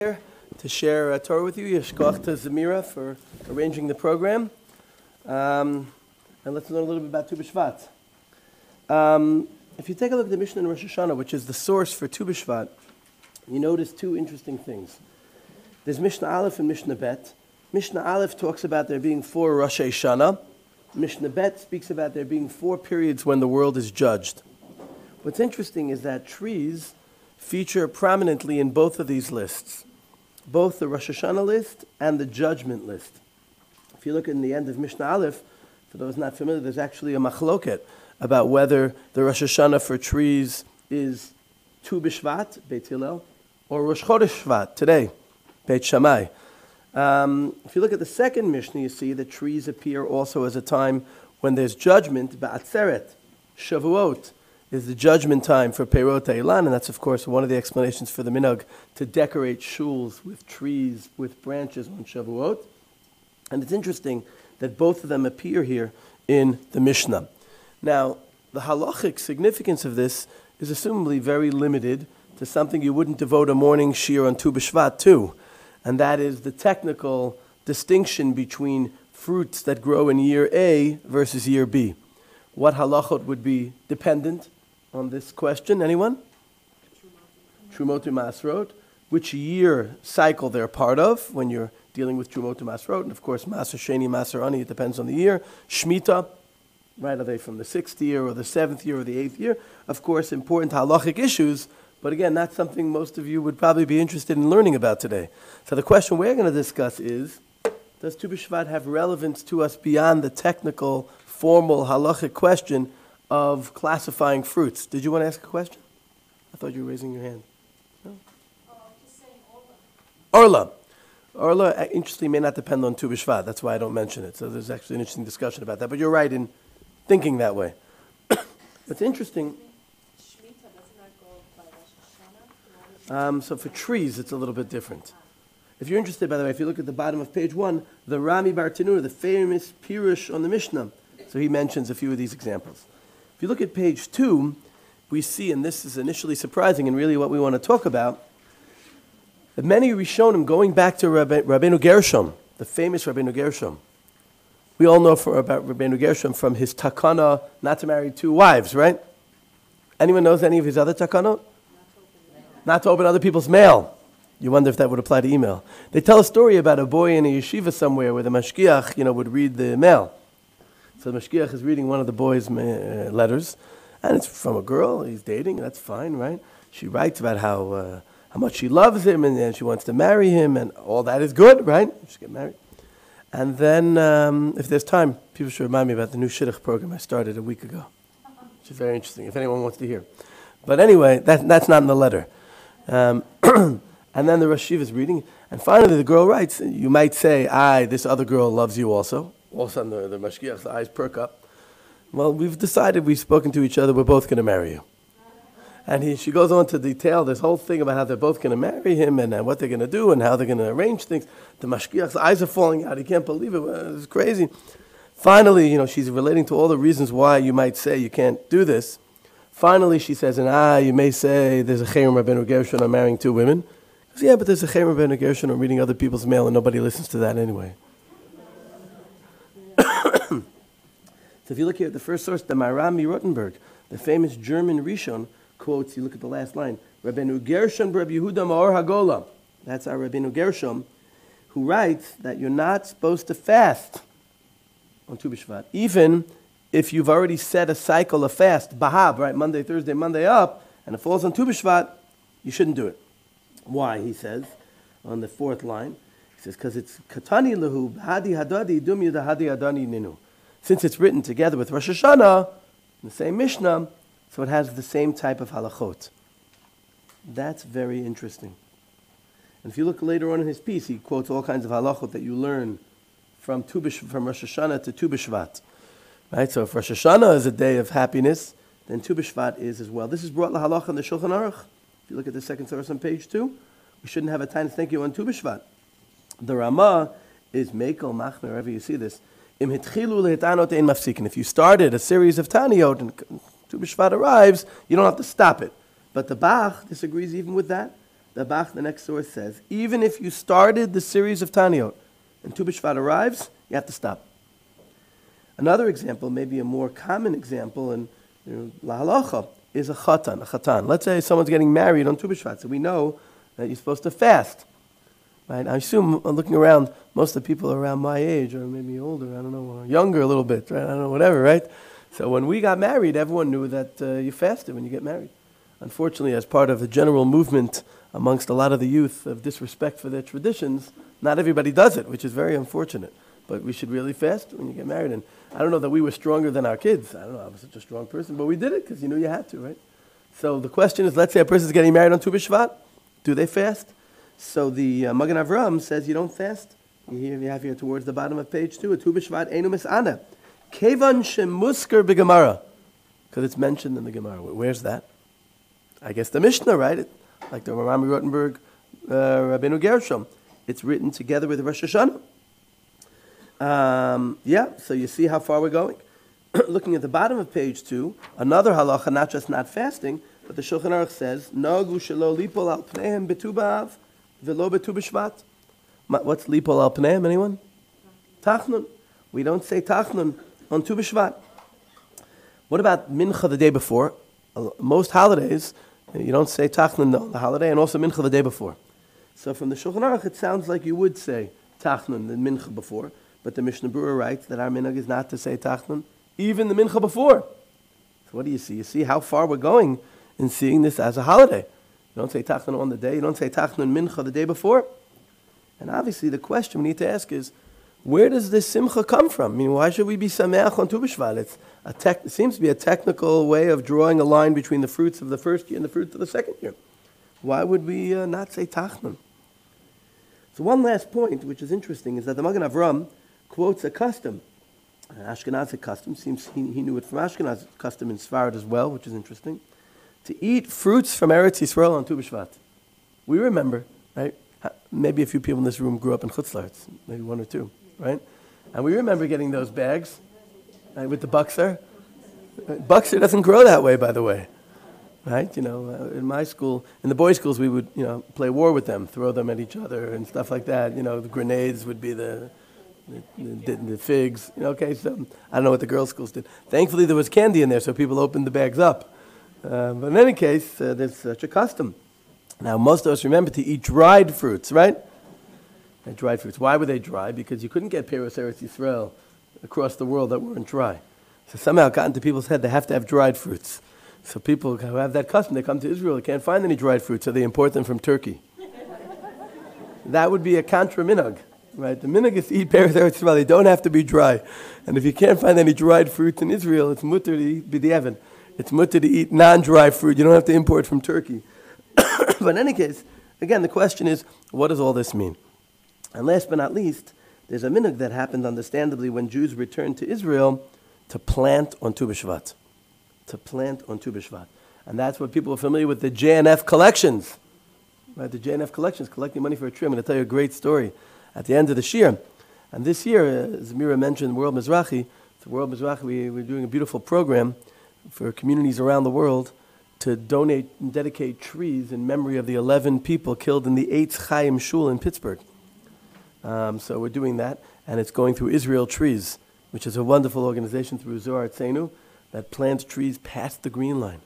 Here to share Torah with you. Yeshkoach to Zamira for arranging the program. And let's learn a little bit about Tu B'Shvat. If you take a look at the Mishnah in Rosh Hashanah, which is the source for Tu B'Shvat, you notice two interesting things. There's Mishnah Aleph and Mishnah Bet. Mishnah Aleph talks about there being 4 Rosh Hashanah. Mishnah Bet speaks about there being 4 periods when the world is judged. What's interesting is that trees feature prominently in both of these lists, both the Rosh Hashanah list and the judgment list. If you look in the end of Mishnah Aleph, for those not familiar, there's actually a machloket about whether the Rosh Hashanah for trees is Tu B'Shvat, Beit Hillel, or Rosh Chodesh Shvat, today, Beit Shammai. If you look at the second Mishnah, you see that trees appear also as a time when there's judgment, Ba'atzeret, Shavuot, is the judgment time for Perot HaIlan, and that's, of course, one of the explanations for the minhag to decorate shuls with trees, with branches on Shavuot. And it's interesting that both of them appear here in the Mishnah. Now, the halachic significance of this is assumably very limited to something you wouldn't devote a morning shiur on Tu B'Shvat to, and that is the technical distinction between fruits that grow in year A versus year B. What halachot would be dependent on this question? Anyone? Trumot u'Masrot. Which year cycle they're part of when you're dealing with Trumot u'Masrot. And of course, Maser Sheni, Maser Ani, it depends on the year. Shemitah, right, are they from the 6th year or the 7th year or the 8th year? Of course, important halachic issues, but again, not something most of you would probably be interested in learning about today. So the question we're going to discuss is, does Tu B'Shvat have relevance to us beyond the technical, formal halachic question of classifying fruits? Did you want to ask a question? I thought you were raising your hand. No? Just saying Orla. Orla, interestingly, may not depend on Tu B'Shvat. That's why I don't mention it. So there's actually an interesting discussion about that. But you're right in thinking that way. What's interesting... Shemitah, doesn't that go by Rosh Hashanah? So for trees, it's a little bit different. If you're interested, by the way, if you look at the bottom of page 1, the Rami Bar Tanur, the famous Pirush on the Mishnah, so he mentions a few of these examples. If you look at page 2, we see, and this is initially surprising and really what we want to talk about, that many Rishonim, going back to Rabbeinu Gershom, the famous Rabbeinu Gershom. We all know about Rabbeinu Gershom from his takana not to marry 2 wives, right? Anyone knows any of his other takanot? Not to open other people's mail. You wonder if that would apply to email. They tell a story about a boy in a yeshiva somewhere where the mashgiach, would read the mail. So the mashgiach is reading one of the boy's letters, and it's from a girl he's dating. That's fine, right? She writes about how much she loves him and she wants to marry him, and all that is good, right? She get married. And then, if there's time, people should remind me about the new shidduch program I started a week ago, which is very interesting, if anyone wants to hear. But anyway, that's not in the letter. And then the Rosh Yeshiva is reading, and finally the girl writes, you might say, this other girl loves you also. All of a sudden the mashgiach's eyes perk up. Well, we've decided, we've spoken to each other, we're both going to marry you. And she goes on to detail this whole thing about how they're both going to marry him and what they're going to do and how they're going to arrange things. The mashgiach's eyes are falling out. He can't believe it. It's crazy. Finally, she's relating to all the reasons why you might say you can't do this. Finally, she says, you may say there's a Cherem Rabbeinu Gershon, I'm marrying 2 women. Says, yeah, but there's a Cherem Rabbeinu Gershon, I'm reading other people's mail and nobody listens to that anyway. So if you look here at the first source, the Marami Rottenberg, the famous German Rishon, quotes, you look at the last line, Rabbeinu Gershon Rabbi Yehuda Ma'or HaGola. That's our Rabbeinu Gershon, who writes that you're not supposed to fast on Tu B'Shvat, even if you've already set a cycle of fast, Bahab, right, Monday, Thursday, Monday up, and it falls on Tu B'Shvat, you shouldn't do it. Why, he says, on the 4th line, he says, because it's Katani Lahu, Hadi Hadadi, Dum Yuda Hadi Adani Ninu. Since it's written together with Rosh Hashanah, in the same Mishnah, so it has the same type of halachot. That's very interesting. And if you look later on in his piece, he quotes all kinds of halachot that you learn from Rosh Hashanah to Tu B'Shvat. Right? So if Rosh Hashanah is a day of happiness, then Tu B'Shvat is as well. This is brought lahalacha in the Shulchan Aruch. If you look at the second source on page 2, we shouldn't have a time to thank you on Tu B'Shvat. The Ramah is Mekel Machmer, wherever you see this. Im hitchilu lehitanot ein mafsikin. If you started a series of Taniot and Tu B'Shvat arrives, you don't have to stop it. But the Bach disagrees even with that. the Bach, the next source, says, even if you started the series of Taniot and Tu B'Shvat arrives, you have to stop. Another example, maybe a more common example in La Halacha, is a chatan. Let's say someone's getting married on Tu B'Shvat, so we know that you're supposed to fast. Right? I assume, looking around, most of the people around my age, or maybe older, I don't know, or younger a little bit, right? I don't know, whatever, right? So when we got married, everyone knew that you fasted when you get married. Unfortunately, as part of the general movement amongst a lot of the youth of disrespect for their traditions, not everybody does it, which is very unfortunate. But we should really fast when you get married. And I don't know that we were stronger than our kids. I don't know, I was such a strong person, but we did it because you knew you had to, right? So the question is, let's say a person's getting married on Tu B'Shvat. Do they fast? So the Magen Avraham says you don't fast. You have here towards the bottom of page 2, a Tu B'Shvat einu mis'ana. Kevan shemusker b'Gemara. Because it's mentioned in the Gemara. Where's that? I guess the Mishnah, right? Like the Rami Rottenberg, Rabbeinu Gershom. It's written together with Rosh Hashanah. So you see how far we're going. Looking at the bottom of page 2, another halacha, not just not fasting, but the Shulchan Aruch says, Nagu shelo lipol al pneihem b'tu b'av, v'lo b'tu b'shvat. What's lipol al pneihem, anyone? Tachnun. We don't say tachnun on Tu B'Shvat. What about mincha the day before? Most holidays, you don't say tachnun on the holiday, and also mincha the day before. So from the Shulchan Aruch, it sounds like you would say tachnun and mincha before, but the Mishnah Berurah writes that our minhag is not to say tachnun, even the mincha before. So what do you see? You see how far we're going in seeing this as a holiday. You don't say tachnun on the day, you don't say tachnun mincha the day before. And obviously the question we need to ask is, where does this simcha come from? I mean, why should we be sameach on Tu B'Shvat? It seems to be a technical way of drawing a line between the fruits of the first year and the fruits of the second year. Why would we not say tachnun? So one last point, which is interesting, is that the Magen Avraham quotes a custom, an Ashkenazi custom. Seems he knew it from Ashkenaz custom in Sfarad as well, which is interesting, to eat fruits from Eretz Yisrael on Tu B'Shvat. We remember, right? Maybe a few people in this room grew up in Chutz La'aretz, maybe one or two, right? And we remember getting those bags, right, with the buxer. Buxer doesn't grow that way, by the way, right? You know, in my school, in the boys' schools, we would, play war with them, throw them at each other and stuff like that. You know, the grenades would be the figs. Okay, so I don't know what the girls' schools did. Thankfully, there was candy in there, so people opened the bags up. But in any case, there's such a custom. Now, most of us remember to eat dried fruits, right? And dried fruits. Why were they dry? Because you couldn't get Peiros Eretz Yisrael across the world that weren't dry. So somehow it got into people's head they have to have dried fruits. So people who have that custom, they come to Israel, they can't find any dried fruits, so they import them from Turkey. That would be a contra minhag, right? The minhag is to eat Peiros Eretz Yisrael. They don't have to be dry. And if you can't find any dried fruits in Israel, it's mutter to eat b'di'evan. It's mutter to eat non-dry fruit. You don't have to import from Turkey. But in any case, again, the question is, what does all this mean? And last but not least, there's a minhag that happened understandably when Jews returned to Israel to plant on Tu B'Shvat. To plant on Tu B'Shvat. And that's what people are familiar with, the JNF collections. Right, the JNF collections, collecting money for a tree. I'm going to tell you a great story at the end of the year. And this year, as Mira mentioned, World Mizrachi, we're doing a beautiful program for communities around the world to donate and dedicate trees in memory of the 11 people killed in the Eitz Chaim Shul in Pittsburgh. So we're doing that, and it's going through Israel Trees, which is a wonderful organization through Zohar Tzenu that plants trees past the Green Line.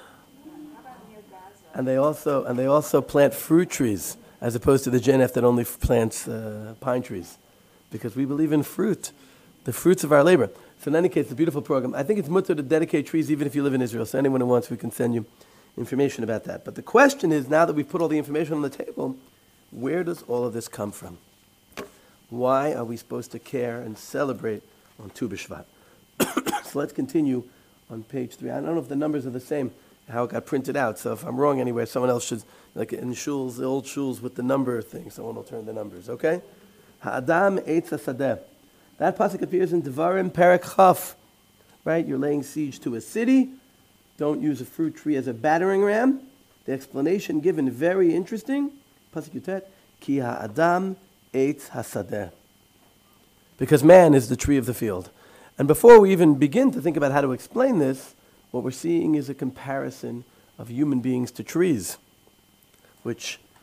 And they also plant fruit trees, as opposed to the JNF that only plants pine trees, because we believe in fruit, the fruits of our labor. So in any case, it's a beautiful program. I think it's mutter to dedicate trees even if you live in Israel. So anyone who wants, we can send you information about that. But the question is, now that we've put all the information on the table, where does all of this come from? Why are we supposed to care and celebrate on Tu B'Shvat? So let's continue on page 3. I don't know if the numbers are the same, how it got printed out. So if I'm wrong anywhere, someone else should, like in shuls, the old shuls with the number thing, someone will turn the numbers, okay? Ha'adam eitz hasadeh. That pasuk appears in Devarim Perek Chaf, right? You're laying siege to a city. Don't use a fruit tree as a battering ram. The explanation given, very interesting. Pasuk Yutet, Ki ha'adam eitz hasadeh. Because man is the tree of the field. And before we even begin to think about how to explain this, what we're seeing is a comparison of human beings to trees, which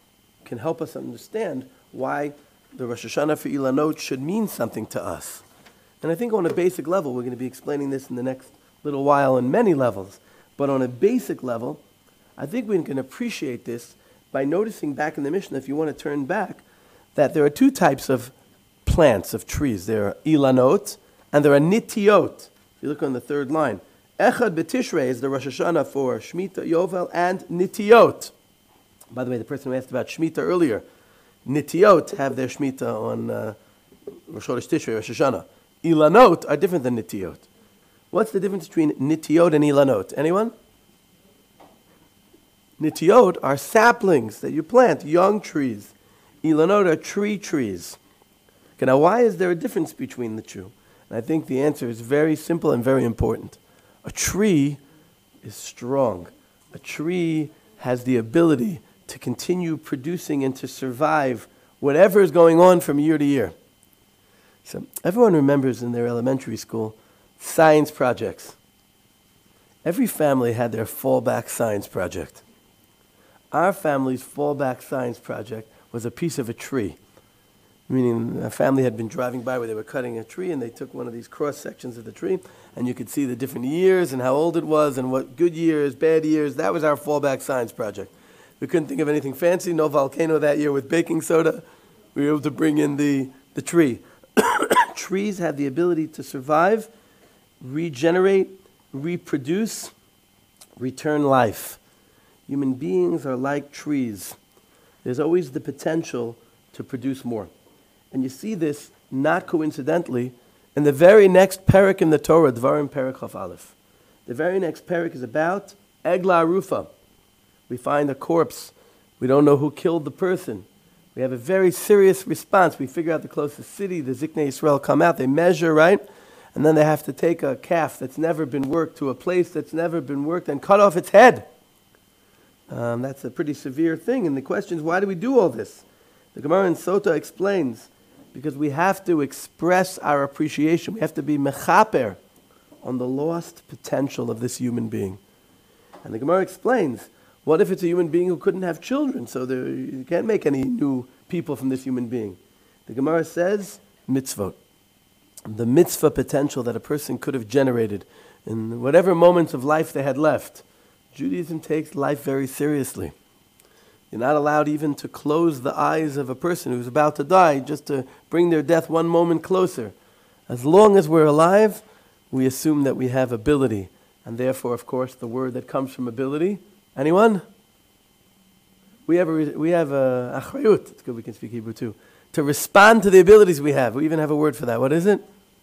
can help us understand why the Rosh Hashanah for Ilanot should mean something to us. And I think on a basic level, we're going to be explaining this in the next little while on many levels, but on a basic level, I think we can appreciate this by noticing back in the Mishnah, if you want to turn back, that there are two types of plants, of trees. There are Ilanot and there are Nitiot. If you look on the third line, Echad B'Tishrei is the Rosh Hashanah for Shemitah, Yovel, and Nitiot. By the way, the person who asked about Shemitah earlier, Nitiot have their Shemitah on Rosh Chodesh Tishrei, Rosh Hashanah. Ilanot are different than Nitiot. What's the difference between Nitiot and Ilanot? Anyone? Nitiot are saplings that you plant, young trees. Ilanot are trees. Okay, now why is there a difference between the two? And I think the answer is very simple and very important. A tree is strong. A tree has the ability to continue producing and to survive whatever is going on from year to year. So everyone remembers in their elementary school science projects. Every family had their fallback science project. Our family's fallback science project was a piece of a tree. Meaning a family had been driving by where they were cutting a tree and they took one of these cross sections of the tree and you could see the different years and how old it was and what good years, bad years. That was our fallback science project. We couldn't think of anything fancy, no volcano that year with baking soda. We were able to bring in the tree. Trees have the ability to survive, regenerate, reproduce, return life. Human beings are like trees. There's always the potential to produce more. And you see this, not coincidentally, in the very next parak in the Torah, Dvarim Parak Chaf Aleph. The very next parak is about Egla Arufa. We find a corpse. We don't know who killed the person. We have a very serious response. We figure out the closest city. The Ziknei Yisrael come out. They measure, right? And then they have to take a calf that's never been worked to a place that's never been worked and cut off its head. That's a pretty severe thing. And the question is, why do we do all this? The Gemara in Sota explains, because we have to express our appreciation. We have to be mechaper on the lost potential of this human being. And the Gemara explains, what if it's a human being who couldn't have children? So you can't make any new people from this human being. The Gemara says, mitzvot. The mitzvah potential that a person could have generated in whatever moments of life they had left. Judaism takes life very seriously. You're not allowed even to close the eyes of a person who's about to die just to bring their death one moment closer. As long as we're alive, we assume that we have ability. And therefore, of course, the word that comes from ability. Anyone? We have a achrayut. It's good we can speak Hebrew too. To respond to the abilities we have. We even have a word for that. What is it?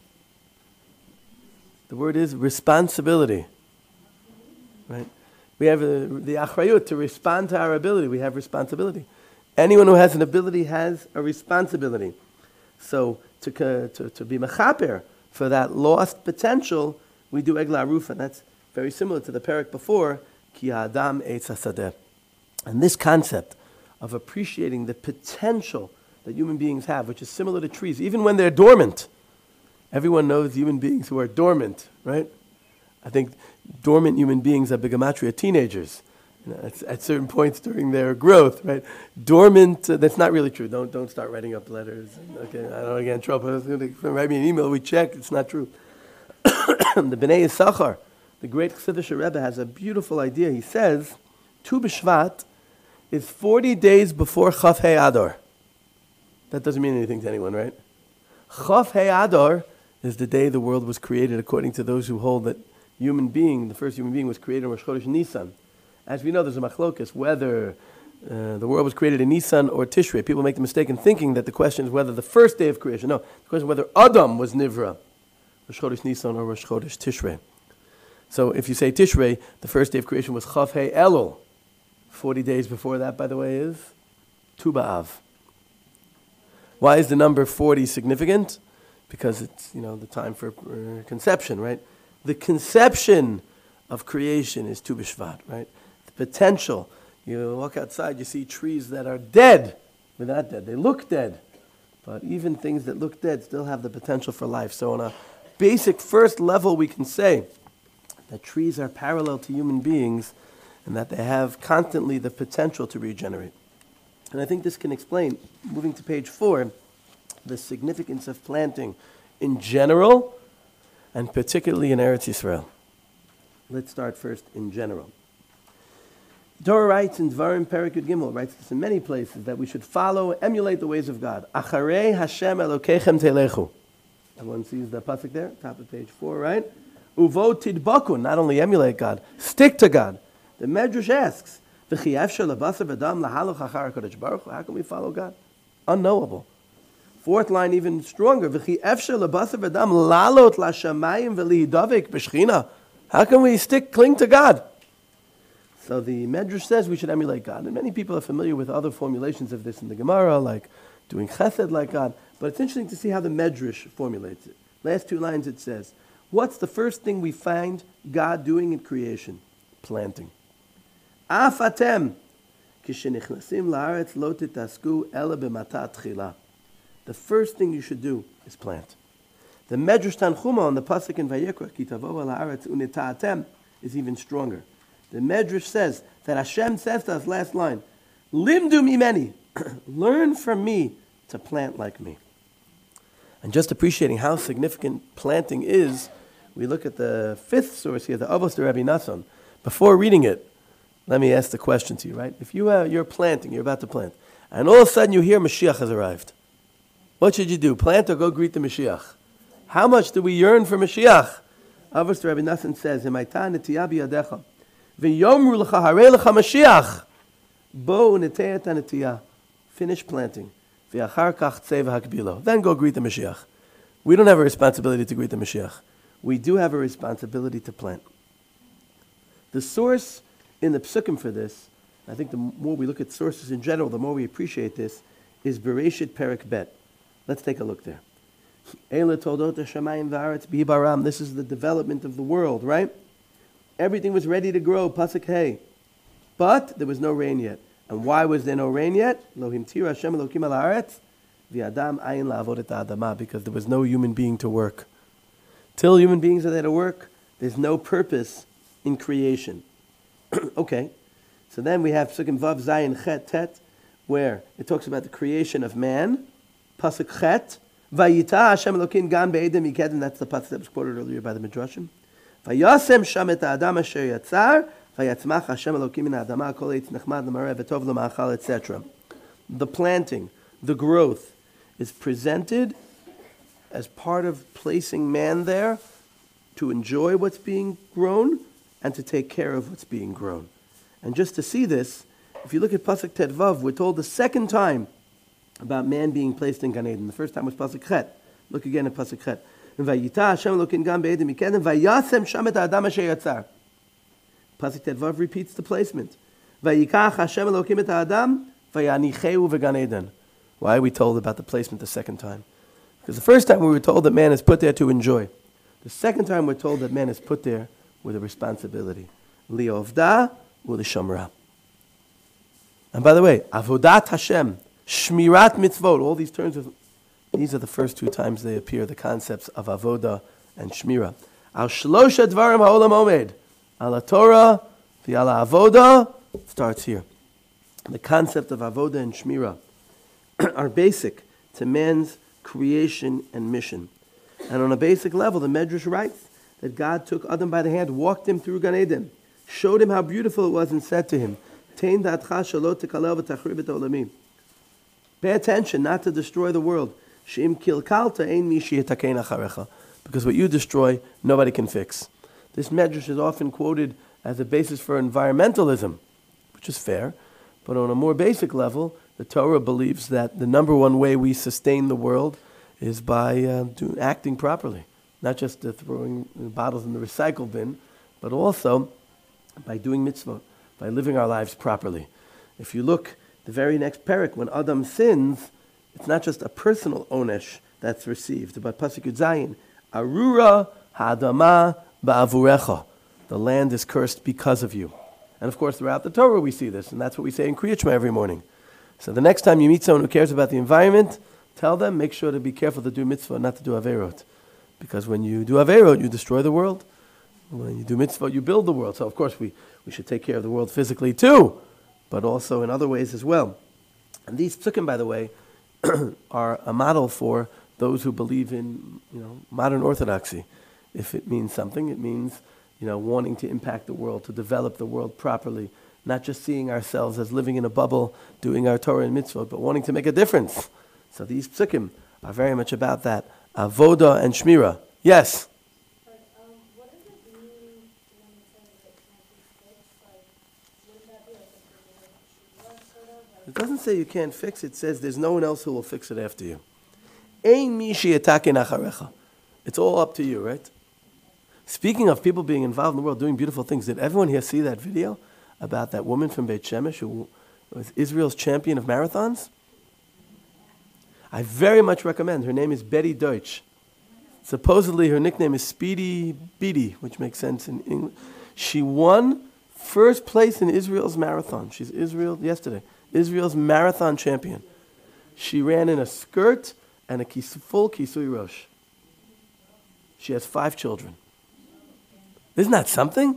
The word is responsibility. Right? We have the achrayut to respond to our ability. We have responsibility. Anyone who has an ability has a responsibility. So to be mechaper for that lost potential, we do egla arufa. That's very similar to the parak before, ki ha'adam eitz hasadeh. And this concept of appreciating the potential that human beings have, which is similar to trees, even when they're dormant. Everyone knows human beings who are dormant, right? I think dormant human beings are bigamatria teenagers, at certain points during their growth, right? Dormant, that's not really true. Don't start writing up letters. Okay, I don't want to get in trouble. Write me an email, we check, it's not true. The Bnei Yisachar, the great Chassidish Rebbe, has a beautiful idea. He says, Tu B'Shvat is 40 days before Chaf Hei Adar. That doesn't mean anything to anyone, right? Chaf Hei Adar is the day the world was created, according to those who hold that the first human being was created in Rosh Chodesh Nisan. As we know, there's a machlokas whether the world was created in Nisan or Tishrei. People make the mistake in thinking that the question is whether the first day of creation. No, the question is whether Adam was Nivra, Rosh Chodesh Nisan or Rosh Chodesh Tishrei. So if you say Tishrei, the first day of creation was Chaf Hei Elul. 40 days before that, by the way, is Tu B'Av. Why is the number 40 significant? Because it's, the time for conception, right? The conception of creation is Tu B'Shvat, right? The potential. You walk outside, you see trees that are dead. They're not dead. They look dead. But even things that look dead still have the potential for life. So on a basic first level, we can say that trees are parallel to human beings and that they have constantly the potential to regenerate. And I think this can explain, moving to page 4, the significance of planting in general and particularly in Eretz Yisrael. Let's start first in general. The Torah writes in Dvarim Perek Yud Gimel, writes this in many places, that we should follow, emulate the ways of God. Acharei Hashem Elokechem Telechu. Everyone sees the pasuk there, top of page 4, right? Uvo tidbaku, not only emulate God, stick to God. The Medrash asks, V'chi efshar lebasar v'dam lahaloch achar HaKadosh Baruch Hu. How can we follow God? Unknowable. Fourth line even stronger. V'chi efshar lebasar v'dam lalot lashamayim v'lihidavik b'shchina. How can we cling to God? So the Medrash says we should emulate God. And many people are familiar with other formulations of this in the Gemara, like doing chesed like God. But it's interesting to see how the Medrash formulates it. Last 2 lines it says, what's the first thing we find God doing in creation? Planting. Af atem, kishenichnasim la'aretz lo titasku ela b'matat tchila. The first thing you should do is plant. The Medrash Tanchuma on the pasuk in Vayikra, ki tavo la'aretz unita'atem, is even stronger. The Medrash says that Hashem says to us, last line, Limdu mimeni, learn from me to plant like me. And just appreciating how significant planting is, we look at the 5th source here, the Avos de Rabbi Nassan. Before reading it, let me ask the question to you, right? If you're planting, you're about to plant, and all of a sudden you hear Mashiach has arrived, what should you do? Plant or go greet the Mashiach? How much do we yearn for Mashiach? Avos de Rabbi Nassan says, Hemaita netiyah biyadecha, v'yomru lecha harei lecha Mashiach, bo neteya ta netiyah. Finish planting. V'achar kach tzei v'hakbilo. Then go greet the Mashiach. We don't have a responsibility to greet the Mashiach. We do have a responsibility to plant. The source in the psukim for this, I think the more we look at sources in general, the more we appreciate this, is Bereshit Perek Bet. Let's take a look there. Eile toldot hashamayim v'aretz b'ibaram. This is the development of the world, right? Everything was ready to grow, pasuk hey. But there was no rain yet. And why was there no rain yet? Lo himtir Hashem Elokim al haaretz v'adam ayin la'avod et ha'adama, because there was no human being to work. Till human beings are there to work, there's no purpose in creation. Okay, so then we have Psukim Vav Zayin Chet Tet, where it talks about the creation of man. Pasuk Chet, Vayita Hashem Elokim Gam Be'edem Yikedem. That's the pasuk that was quoted earlier by the Midrashim. Vayasem Sham et Adam Asher Yatzar, Vayatzmach Hashem Elokim min Adama Kol Eitz Nechmad L'Mareh V'Tov L'Ma'achal, etc. The planting, the growth, is presented as part of placing man there to enjoy what's being grown and to take care of what's being grown. And just to see this, if you look at Pasuk Tet Vav, we're told the second time about man being placed in Gan Eden. The first time was Pasuk Chet. Look again at Pasuk Chet. Vayita Hashem Elokim Gam Be'edem Yikedem Vayasem Sham et Adam Asher Yatzar. Pasuk Tet Vav repeats the placement. Vayikach Hashem Elokim et Adam Vayanicheu v'Gan Eden. Why are we told about the placement the second time? Because the first time we were told that man is put there to enjoy. The second time we're told that man is put there with a responsibility. Li'ovda u'lishamra. And by the way, avodat Hashem, shmirat mitzvot, all these terms, these are the first 2 times they appear, the concepts of avoda and shmira. Al shlosha dvarim ha'olam omed, ala Torah, v'ala avoda, starts here. The concept of avoda and shmira are basic to man's creation and mission. And on a basic level, the Medrash writes that God took Adam by the hand, walked him through Gan Eden, showed him how beautiful it was, and said to him, Tein da'atcha shelo tekalel v'tachrib et olamim. Pay attention not to destroy the world. She'im kilkalta ein mi she'yitakein acharecha. Because what you destroy, nobody can fix. This Medrash is often quoted as a basis for environmentalism, which is fair. But on a more basic level, the Torah believes that the number one way we sustain the world is by acting properly. Not just throwing bottles in the recycle bin, but also by doing mitzvot, by living our lives properly. If you look the very next parak, when Adam sins, it's not just a personal onesh that's received, but Pasuk Yud Zayin, Arura ha'adama ba'avurecha. The land is cursed because of you. And of course, throughout the Torah we see this, and that's what we say in Kriyat Shema every morning. So the next time you meet someone who cares about the environment, tell them, make sure to be careful to do mitzvah, not to do averot. Because when you do averot, you destroy the world. When you do mitzvah, you build the world. So of course we should take care of the world physically too, but also in other ways as well. And these psukim, by the way, are a model for those who believe in, modern orthodoxy. If it means something, it means, wanting to impact the world, to develop the world properly, not just seeing ourselves as living in a bubble, doing our Torah and mitzvot, but wanting to make a difference. So these psukim are very much about that. Avoda and Shmira. Yes? But what does it mean when it says that it can't be fixed? Like, wouldn't that be like a particular sort of? It doesn't say you can't fix it. It says there's no one else who will fix it after you. Ein mi she'yataken acharecha. It's all up to you, right? Speaking of people being involved in the world, doing beautiful things, did everyone here see that video about that woman from Beit Shemesh who was Israel's champion of marathons? I very much recommend. Her name is Betty Deutsch. Supposedly her nickname is Speedy Beatty, which makes sense in English. She won first place in Israel's marathon. She's Israel's marathon champion. She ran in a skirt and a full kisui rosh. She has 5 children. Isn't that something?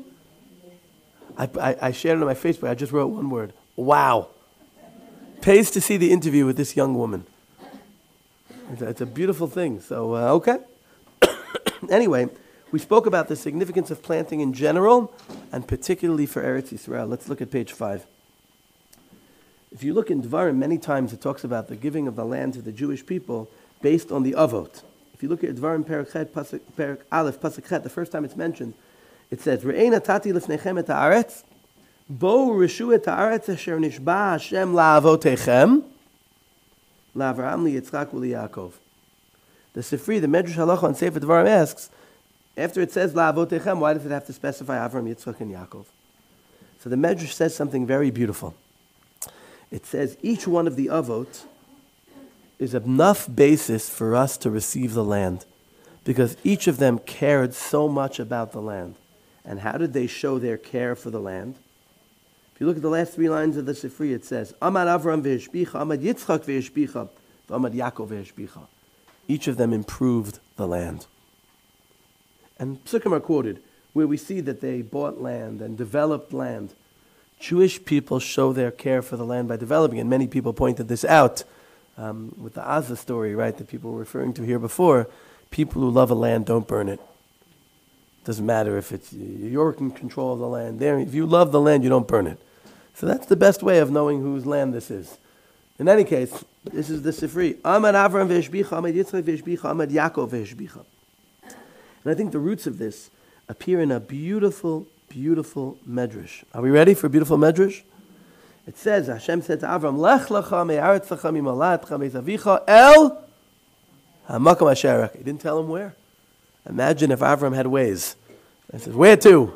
I shared it on my Facebook. I just wrote one word. Wow. Pays to see the interview with this young woman. It's a beautiful thing. So, okay. Anyway, we spoke about the significance of planting in general and particularly for Eretz Yisrael. Let's look at page 5. If you look in Dvarim, many times it talks about the giving of the land to the Jewish people based on the Avot. If you look at Dvarim Perek Aleph, Pasuk Chet, the first time it's mentioned, it says, Re'ein atati lefnechem et haaretz, bo rishu et haaretz asher nishba Hashem la'avotechem, la'Avraham li'Yitzchak u'li'Yaakov. The Sifri, the Medrash Halacha on Sefer Dvarim asks, after it says la'avotechem, why does it have to specify Avraham, Yitzchak, and Yaakov? So the Medrash says something very beautiful. It says each one of the Avot is enough basis for us to receive the land, because each of them cared so much about the land. And how did they show their care for the land? If you look at the last 3 lines of the Sifri, it says, Amad Avram ve'eshbicha, Amad Yitzchak ve'eshbicha, Amad Yaakov ve'eshbicha. Each of them improved the land. And psukim are quoted where we see that they bought land and developed land. Jewish people show their care for the land by developing, and many people pointed this out with the Azza story, right, that people were referring to here before. People who love a land don't burn it. Doesn't matter if it's you're in control of the land. If you love the land, you don't burn it. So that's the best way of knowing whose land this is. In any case, this is the Sifri. Amad Avram ve'eshbicha, Amad Yitzchak ve'eshbicha, Amad Yaakov ve'eshbicha. And I think the roots of this appear in a beautiful, beautiful medrash. Are we ready for a beautiful medrash? It says, Hashem said to Avram, Lech lecha me'aretzecha mimolatcha me'zavicha el ha'makom asher. He didn't tell him where. Imagine if Avram had ways. I said, where to?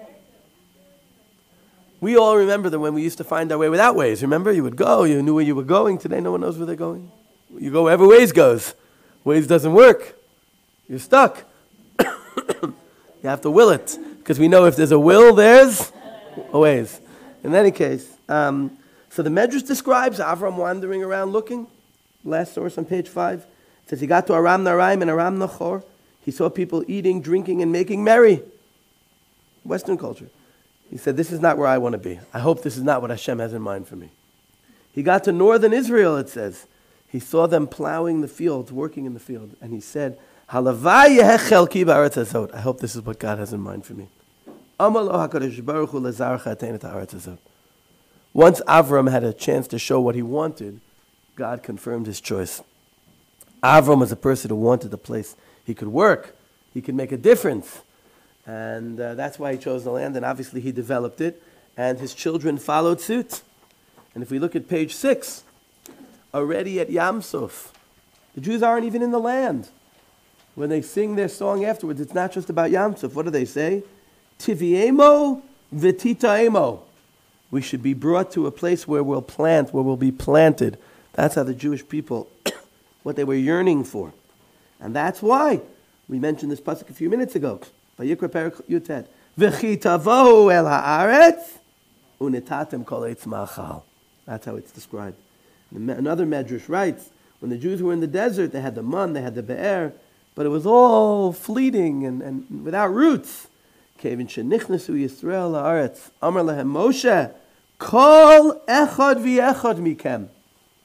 We all remember that when we used to find our way without ways. Remember? You would go, you knew where you were going. Today no one knows where they're going. You go wherever Waze goes. Waze doesn't work. You're stuck. You have to will it. Because we know if there's a will, there's a ways. In any case, so the Medrash describes Avram wandering around looking. Last source on page 5. It says he got to Aram Naraim and Aram Nachor. He saw people eating, drinking, and making merry. Western culture. He said, this is not where I want to be. I hope this is not what Hashem has in mind for me. He got to northern Israel, it says. He saw them plowing the fields, working in the field. And he said, Halavai yehechel ki ba'aretz hazot. I hope this is what God has in mind for me. Amar lo HaKadosh Baruch Hu lezarcha atein et ha'aretz hazot. Once Avram had a chance to show what he wanted, God confirmed his choice. Avram was a person who wanted a place he could work, he could make a difference. And that's why he chose the land, and obviously he developed it, and his children followed suit. And if we look at page 6, already at Yam Suf, the Jews aren't even in the land. When they sing their song afterwards, it's not just about Yam Suf. What do they say? Tiviemo v'titaemo. We should be brought to a place where we'll plant, where we'll be planted. That's how the Jewish people, what they were yearning for. And that's why we mentioned this pasuk a few minutes ago. Vayikra Perek Yutet. V'chi tavohu el haaretz unitatem kol eitz ma'achal. That's how it's described. Another Medrash writes, when the Jews were in the desert, they had the mun, they had the be'er, but it was all fleeting and without roots. Kevin shenichnesu Yisrael haaretz. Amar lehem Moshe, kol echad v'echad mikem.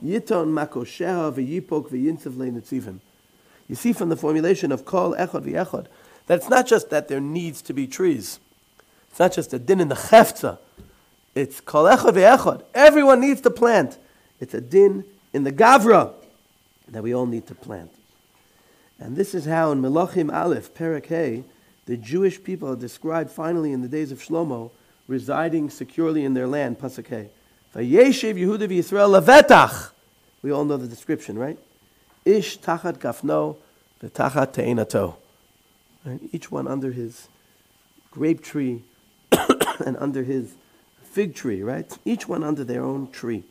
Yiton makosheha v'yipok v'yinsav le'netzivim. You see from the formulation of kol echad v'echad that it's not just that there needs to be trees. It's not just a din in the chefza. It's kol echad v'echad. Everyone needs to plant. It's a din in the gavra that we all need to plant. And this is how in Melachim Aleph, Perek Hey, the Jewish people are described finally in the days of Shlomo, residing securely in their land, Pasuk Hey. Vayeshiv Yehuda v'Yisrael levetach. We all know the description, right? Ish tachat gafno v'tachat te'enato. Right? Each one under his grape tree and under his fig tree, right? Each one under their own tree.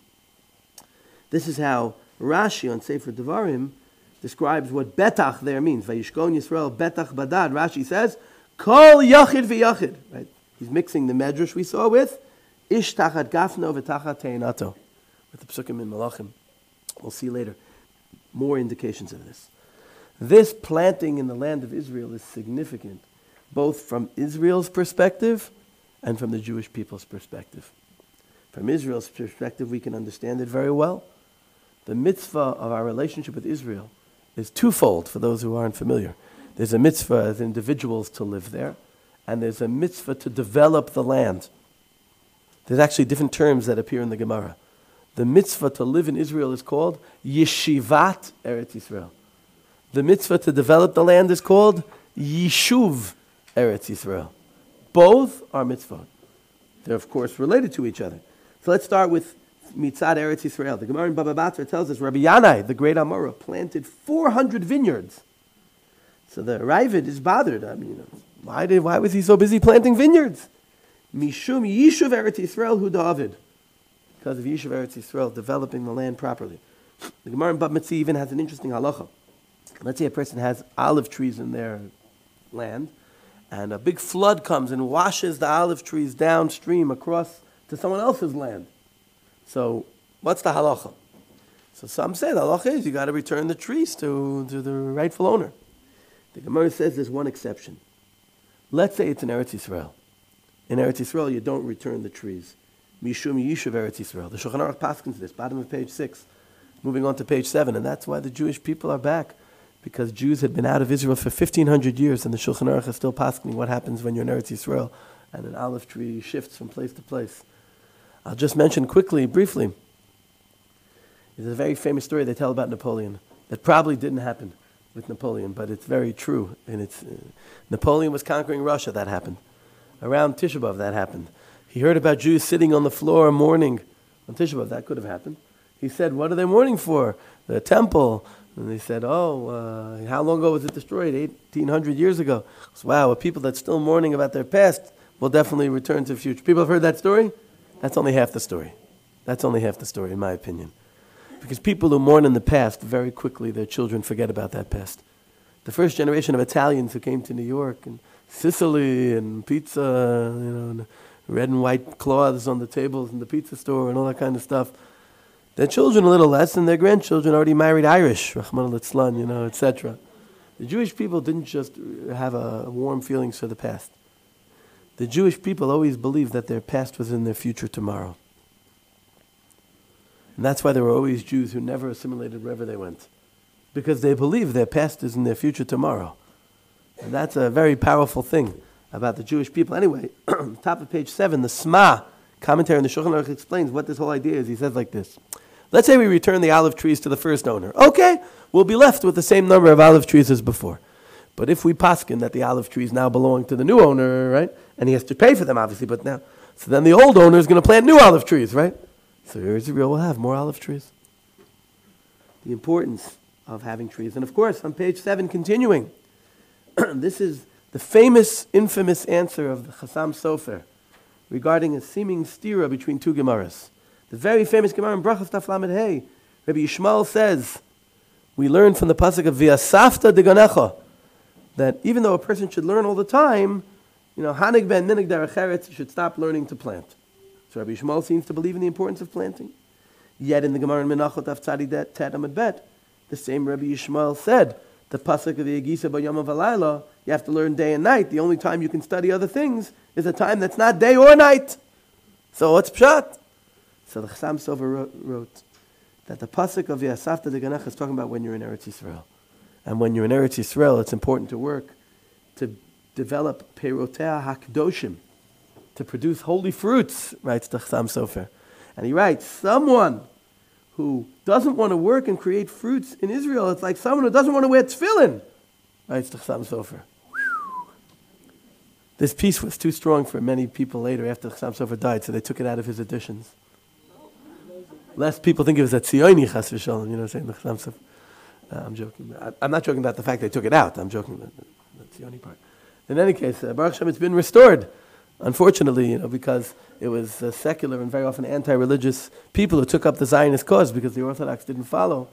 This is how Rashi on Sefer Devarim describes what betach there means. Vayishkon Yisrael betach badad. Rashi says, kol yachid v'yachid. Right? He's mixing the medrash we saw with ish tachat gafno v'tachat te'enato, with the psukim in Malachim. We'll see later more indications of this. This planting in the land of Israel is significant, both from Israel's perspective and from the Jewish people's perspective. From Israel's perspective, we can understand it very well. The mitzvah of our relationship with Israel is twofold for those who aren't familiar. There's a mitzvah as individuals to live there, and there's a mitzvah to develop the land. There's actually different terms that appear in the Gemara. The mitzvah to live in Israel is called Yeshivat Eretz Yisrael. The mitzvah to develop the land is called Yishuv Eretz Yisrael. Both are mitzvah. They're, of course, related to each other. So let's start with Mitzad Eretz Yisrael. The Gemara in Baba Batra tells us Rabbi Yanai, the great Amora, planted 400 vineyards. So the Ravid is bothered. I mean, why was he so busy planting vineyards? Mishum Yishuv Eretz Yisrael Hu David. Because of Yishuv Eretz Yisrael, developing the land properly. The Gemara in Bab Metzia even has an interesting halacha. Let's say a person has olive trees in their land, and a big flood comes and washes the olive trees downstream across to someone else's land. So, what's the halacha? So some say the halacha is you got to return the trees to the rightful owner. The Gemara says there's one exception. Let's say it's in Eretz Yisrael. In Eretz Yisrael, you don't return the trees. Mishum Yishuv Eretz Yisrael. The Shulchan Aruch paskins this, bottom of page 6. Moving on to page 7, and that's why the Jewish people are back. Because Jews had been out of Israel for 1,500 years, and the Shulchan Aruch is still paskening what happens when you're in Eretz Yisrael, and an olive tree shifts from place to place. I'll just mention quickly, briefly, there's a very famous story they tell about Napoleon that probably didn't happen with Napoleon, but it's very true. And it's Napoleon was conquering Russia, that happened. Around Tisha B'Av, that happened. He heard about Jews sitting on the floor mourning on Tisha B'Av. That could have happened. He said, what are they mourning for? The temple. And they said, how long ago was it destroyed? 1,800 years ago. So, wow, people that's still mourning about their past will definitely return to the future. People have heard that story? That's only half the story. That's only half the story, in my opinion. Because people who mourn in the past, very quickly their children forget about that past. The first generation of Italians who came to New York and Sicily and pizza, and red and white cloths on the tables in the pizza store and all that kind of stuff. Their children a little less, and their grandchildren already married Irish, Rahman al-Islan, etc. The Jewish people didn't just have a warm feelings for the past. The Jewish people always believed that their past was in their future tomorrow. And that's why there were always Jews who never assimilated wherever they went. Because they believe their past is in their future tomorrow. And that's a very powerful thing about the Jewish people. Anyway, top of page 7, the Sma commentary on the Shulchan Aruch explains what this whole idea is. He says like this. Let's say we return the olive trees to the first owner. Okay, we'll be left with the same number of olive trees as before. But if we paskin that the olive trees now belong to the new owner, right? And he has to pay for them, obviously, but now, so then the old owner is going to plant new olive trees, right? So Israel will have more olive trees. The importance of having trees. And of course, on page 7, continuing, this is the famous, infamous answer of the Chassam Sofer regarding a seeming stira between two Gemaras. The very famous Gemara in Brachos Daf Lamed Hey, Rabbi Yishmael says, we learn from the pasuk of V'yasafta deganecha, that even though a person should learn all the time, Hanig ben minig derech eretz, you should stop learning to plant. So Rabbi Yishmael seems to believe in the importance of planting. Yet in the Gemara in Menachot Daf Tzadi Tet Amud Bet, the same Rabbi Yishmael said, the pasuk of the Yegisa B'Yom V'Layla, you have to learn day and night. The only time you can study other things is a time that's not day or night. So what's pshat? So the Chassam Sofer wrote, that the pasuk of Yasafta Deganach is talking about when you're in Eretz Yisrael. And when you're in Eretz Yisrael, it's important to work to develop Perotea HaKdoshim, to produce holy fruits, writes the Chassam Sofer. And he writes, someone who doesn't want to work and create fruits in Israel, it's like someone who doesn't want to wear tefillin, writes the Chassam Sofer. This piece was too strong for many people later after the Chassam Sofer died, so they took it out of his editions. Lest people think it was a Tzioni Chas v'Shalom, you know what I'm saying, the Chassam Sofer. I'm joking. I'm not joking about the fact they took it out. I'm joking about the Tzioni part. In any case, Baruch Hashem, it's been restored. Unfortunately, because it was secular and very often anti-religious people who took up the Zionist cause because the Orthodox didn't follow.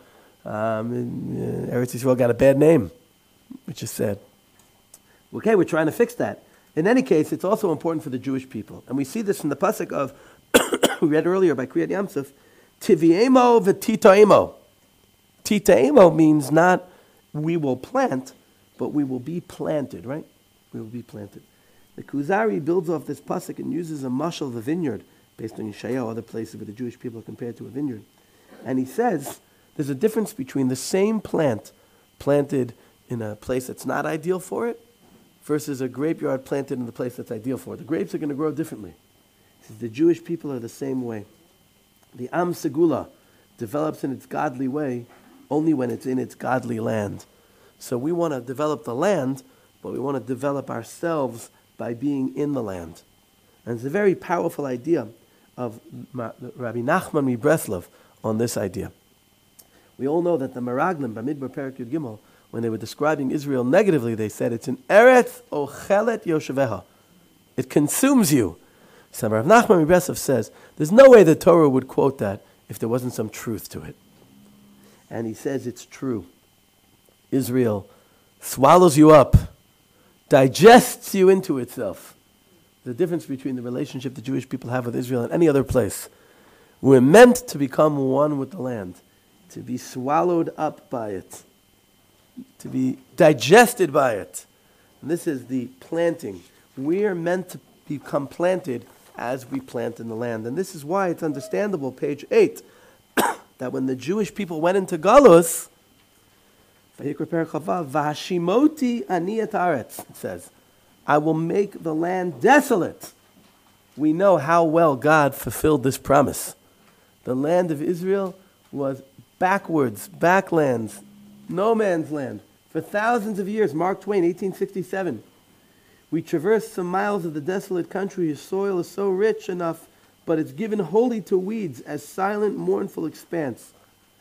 Eretz Yisrael got a bad name, which is sad. Okay, we're trying to fix that. In any case, it's also important for the Jewish people. And we see this in the pasuk of, we read earlier by Kriyat Yamsuf, Tiviemo v'titaemo. Titaemo means not we will plant, but we will be planted, right? We will be planted. The Kuzari builds off this pasuk and uses a mashal of a vineyard, based on Yeshayahu, other places where the Jewish people are compared to a vineyard. And he says there's a difference between the same plant planted in a place that's not ideal for it versus a grapeyard planted in the place that's ideal for it. The grapes are going to grow differently. He says the Jewish people are the same way. The Am Segula develops in its godly way only when it's in its godly land. So we want to develop the land, but we want to develop ourselves by being in the land. And it's a very powerful idea of Rabbi Nachman Breslov on this idea. We all know that the Meraglim, Bamidbar Perek Yud Gimel, when they were describing Israel negatively, they said it's an Eretz Ochelet Yosheveha. It consumes you. So Rabbi Nachman Breslov says, there's no way the Torah would quote that if there wasn't some truth to it. And he says it's true. Israel swallows you up, digests you into itself. The difference between the relationship the Jewish people have with Israel and any other place. We're meant to become one with the land, to be swallowed up by it, to be digested by it. And this is the planting. We are meant to become planted as we plant in the land. And this is why it's understandable, page 8, that when the Jewish people went into Galus, V'hashimoti ani et haaretz, it says, I will make the land desolate. We know how well God fulfilled this promise. The land of Israel was backwards, backlands, no man's land, for thousands of years. Mark Twain, 1867. We traversed some miles of the desolate country. His soil is so rich enough, but it's given wholly to weeds, as silent, mournful expanse.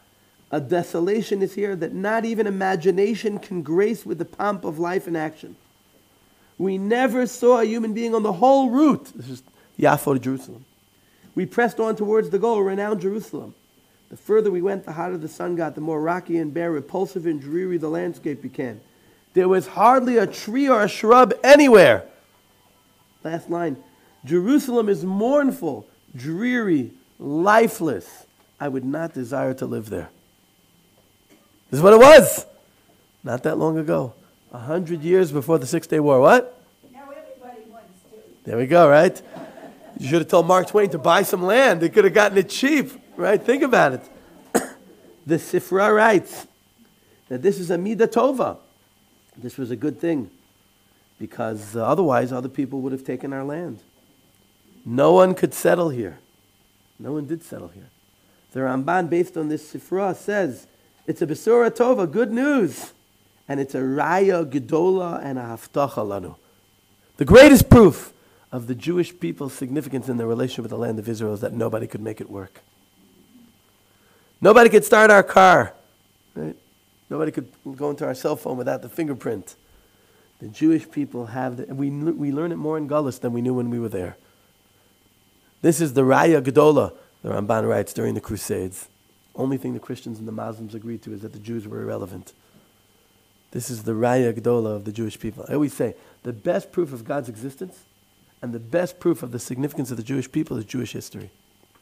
A desolation is here that not even imagination can grace with the pomp of life and action. We never saw a human being on the whole route. This is Yafo to Jerusalem. We pressed on towards the goal, renowned Jerusalem. The further we went, the hotter the sun got, the more rocky and bare, repulsive and dreary the landscape became. There was hardly a tree or a shrub anywhere. Last line. Jerusalem is mournful, dreary, lifeless. I would not desire to live there. This is what it was. Not that long ago. 100 years before the Six-Day War. What? Now everybody wants to. There we go, right? You should have told Mark Twain to buy some land. They could have gotten it cheap, right? Think about it. The Sifra writes that this is a Midah Tova. This was a good thing, because otherwise other people would have taken our land. No one could settle here. No one did settle here. The Ramban, based on this Sifra, says it's a Besura Tova, good news. And it's a Raya Gedola and a Haftacha Lanu. The greatest proof of the Jewish people's significance in their relationship with the land of Israel is that nobody could make it work. Nobody could start our car. Right? Nobody could go into our cell phone without the fingerprint. The Jewish people have, we learn it more in Galus than we knew when we were there. This is the Raya Gedola, the Ramban writes, during the Crusades. Only thing the Christians and the Muslims agreed to is that the Jews were irrelevant. This is the Raya Gedola of the Jewish people. I always say, the best proof of God's existence and the best proof of the significance of the Jewish people is Jewish history.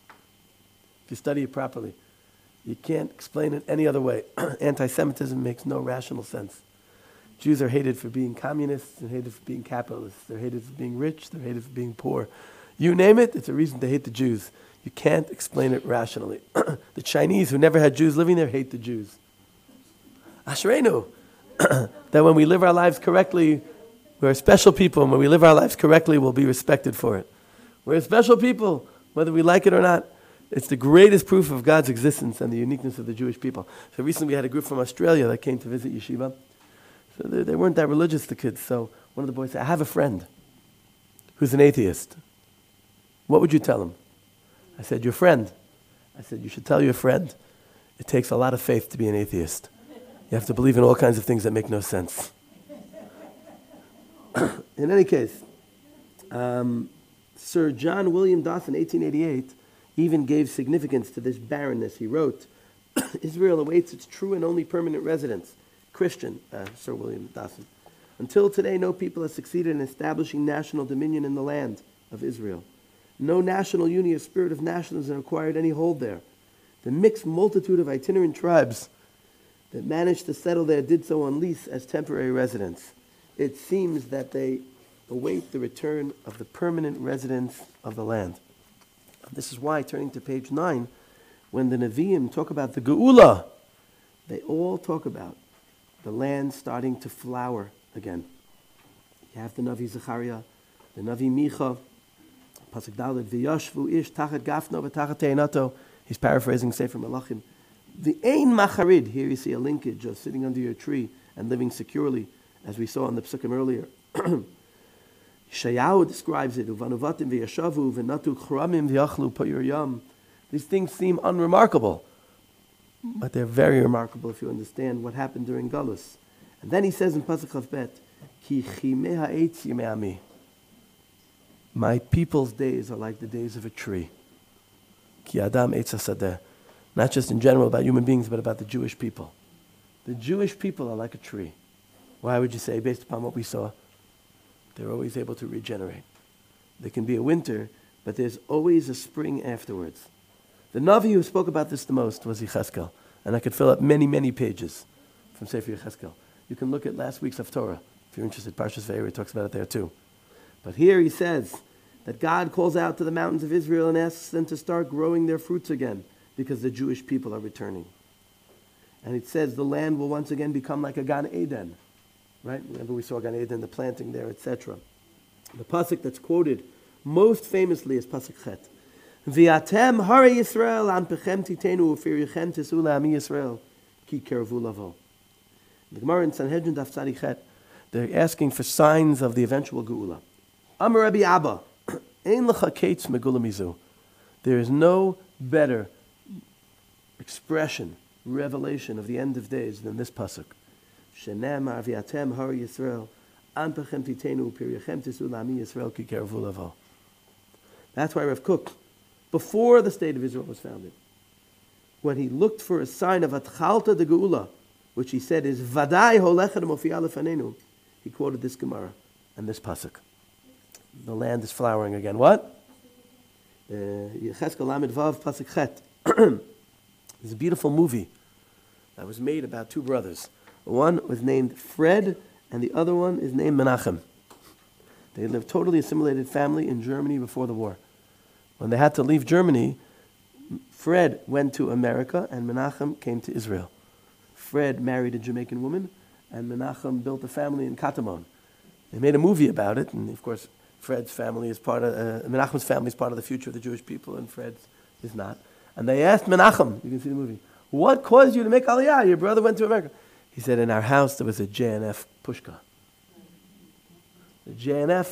If you study it properly, you can't explain it any other way. Anti-Semitism makes no rational sense. Jews are hated for being communists and hated for being capitalists. They're hated for being rich. They're hated for being poor. You name it, it's a reason to hate the Jews. You can't explain it rationally. The Chinese, who never had Jews living there, hate the Jews. Ashreinu. That when we live our lives correctly, we're special people, and when we live our lives correctly, we'll be respected for it. We're special people, whether we like it or not. It's the greatest proof of God's existence and the uniqueness of the Jewish people. So recently we had a group from Australia that came to visit yeshiva. So they weren't that religious, the kids. So one of the boys said, I have a friend who's an atheist. What would you tell him? I said, your friend. I said, you should tell your friend it takes a lot of faith to be an atheist. You have to believe in all kinds of things that make no sense. In any case, Sir John William Dawson, 1888, even gave significance to this barrenness. He wrote, Israel awaits its true and only permanent residents, Christian, Sir William Dawson. Until today, no people has succeeded in establishing national dominion in the land of Israel. No national unity or spirit of nationalism acquired any hold there. The mixed multitude of itinerant tribes that managed to settle there did so on lease as temporary residents. It seems that they await the return of the permanent residents of the land. This is why, turning to page 9, when the Nevi'im talk about the Geula, they all talk about the land starting to flower again. You have the Navi Zechariah, the Navi Micha, Pasuk Dalet, V'yashvu ish tachat gafno v'tachat te'enato. He's paraphrasing Sefer Malachim. The Ein Macharid, here you see a linkage of sitting under your tree and living securely, as we saw in the Psukim earlier. Shayahu describes it, Uvanuvatim v'yashavu v'natu chramim v'yachlu pa'yuryam. These things seem unremarkable, but they're very remarkable if you understand what happened during Galus. And then he says in Pasuk Chav Bet, Ki chimei ha'etz yimei ami. My people's days are like the days of a tree. Ki adam eitz hasadeh. Not just in general about human beings, but about the Jewish people. The Jewish people are like a tree. Why would you say, based upon what we saw? They're always able to regenerate. There can be a winter, but there's always a spring afterwards. The Navi who spoke about this the most was Yecheskel, and I could fill up many, many pages from Sefer Yecheskel. You can look at last week's Haftorah. If you're interested, Parshas Vayera talks about it there too. But here he says that God calls out to the mountains of Israel and asks them to start growing their fruits again, because the Jewish people are returning. And it says the land will once again become like a Gan Eden. Right? Remember we saw Gan Eden, the planting there, etc. The pasuk that's quoted most famously is pasuk Chet. V'atem hare Yisrael an pechem titenu u'firichem tisu la'ami Yisrael ki kervu lavo. The Gemara in Sanhedrin Daf Tzadi Chet, they're asking for signs of the eventual Geula. Amar Rabbi Abba, ein lecha kates megula mizu. There is no better expression, revelation of the end of days than this pasuk. Shenemar v'atem har Yisrael an pechem titenu u'pirichem tisu la'ami Yisrael ki kervu lavo. That's why Rav Kook, before the state of Israel was founded, when he looked for a sign of Atchalta de Geula, which he said is Vadai holechet mofia lefanenu, he quoted this Gemara and this pasuk. The land is flowering again. What? Yecheskel Lamed Vav pasuk Chet. There's a beautiful movie that was made about two brothers. One was named Fred, and the other one is named Menachem. They lived totally assimilated family in Germany before the war. When they had to leave Germany, Fred went to America and Menachem came to Israel. Fred married a Jamaican woman and Menachem built a family in Katamon. They made a movie about it, and of course Fred's family is part of, Menachem's family is part of the future of the Jewish people and Fred's is not. And they asked Menachem, you can see the movie, what caused you to make Aliyah? Your brother went to America. He said, in our house there was a JNF pushka. The JNF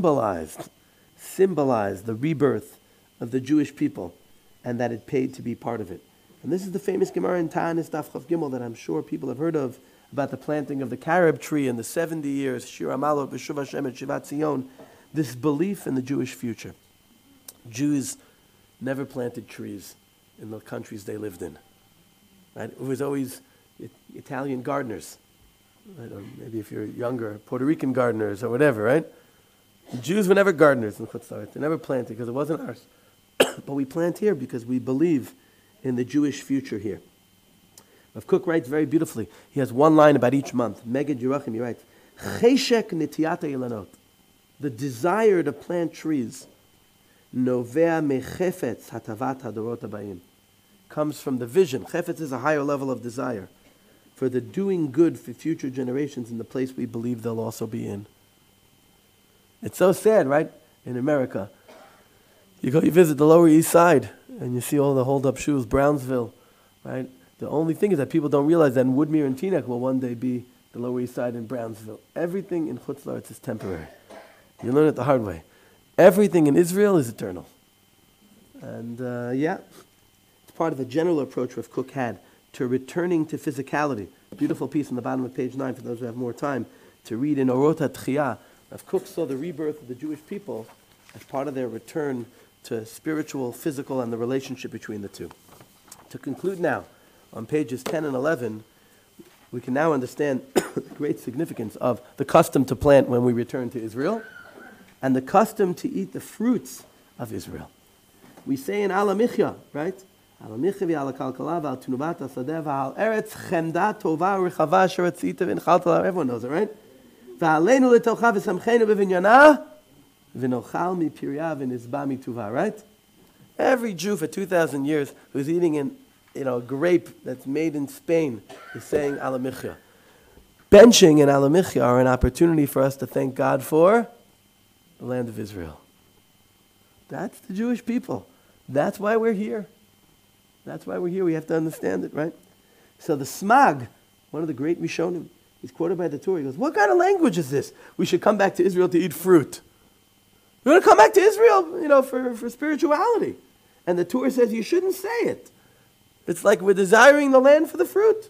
symbolized the rebirth of the Jewish people, and that it paid to be part of it. And this is the famous Gemara in Ta'anis Daf Chav Gimel that I'm sure people have heard of, about the planting of the carob tree in the 70 years, Shir Amalot, B'Shuv Hashem, and Shivat Zion, this belief in the Jewish future. Jews never planted trees in the countries they lived in. Right? It was always Italian gardeners, right? Or maybe if you're younger, Puerto Rican gardeners or whatever, right? The Jews were never gardeners in Chutz La'aretz. They never planted because it wasn't ours. But we plant here because we believe in the Jewish future here. Rav Kook writes very beautifully. He has one line about each month. Meged Yerachim, he writes, Cheshek nitiyata ilanot. The desire to plant trees novea mechefetz hatavat hadorot habayim. Comes from the vision. Chefetz is a higher level of desire for the doing good for future generations in the place we believe they'll also be in. It's so sad, right? In America, you visit the Lower East Side, and you see all the hold-up shoes, Brownsville, right? The only thing is that people don't realize that in Woodmere and Teaneck will one day be the Lower East Side in Brownsville. Everything in Chutz La'aretz is temporary. You learn it the hard way. Everything in Israel is eternal. And it's part of the general approach Rav Kook had to returning to physicality. Beautiful piece on the bottom of page 9 for those who have more time to read in Orot HaTchiyah. Rav Kook saw the rebirth of the Jewish people as part of their return to spiritual, physical, and the relationship between the two. To conclude now, on pages 10 and 11, we can now understand the great significance of the custom to plant when we return to Israel and the custom to eat the fruits of Israel. We say in Ala Michya, right? Ala Michya v'ala kalkala v'al tunubat hasadeh v'al eretz chemda tova u'rechava asher atzita v'nchalta la. Everyone knows it, right? V'aleinu l'tocha v'samchenu b'vinyana v'nochal mipirya v'nizba mituva, right? Every Jew for 2,000 years who's eating a grape that's made in Spain is saying Ala Michya. Benching and Ala Michya are an opportunity for us to thank God for the land of Israel. That's the Jewish people. That's why we're here. That's why we're here. We have to understand it, right? So the Smag, one of the great Rishonim, he's quoted by the Torah. He goes, what kind of language is this? We should come back to Israel to eat fruit. We're going to come back to Israel, for spirituality. And the Torah says you shouldn't say it. It's like we're desiring the land for the fruit.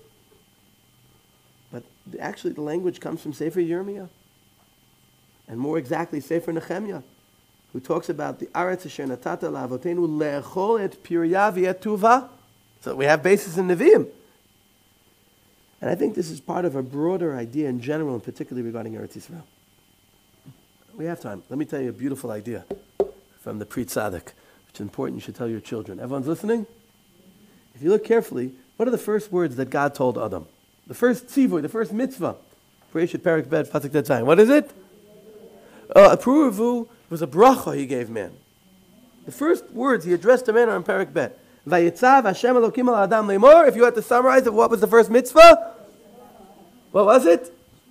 But actually the language comes from Sefer Yirmiyah. And more exactly, Sefer Nehemiah, who talks about the Aretz Asher Natata La'avotenu Le'echol et Pirya v'et Tuva. So we have basis in Nevi'im. And I think this is part of a broader idea in general, and particularly regarding Eretz Yisrael. We have time. Let me tell you a beautiful idea from the Pri Tzaddik, which is important. You should tell your children. Everyone's listening? If you look carefully, what are the first words that God told Adam? The first tzivoy, the first mitzvah. Bereshit Perek Bet Pasuk Tet Zayin. What is it? Puruvu was a bracha he gave man. The first words he addressed to man are in Perek Bet. Vayitzav Hashem Elokim al Adam Leimor. If you had to summarize it, what was the first mitzvah? What was it?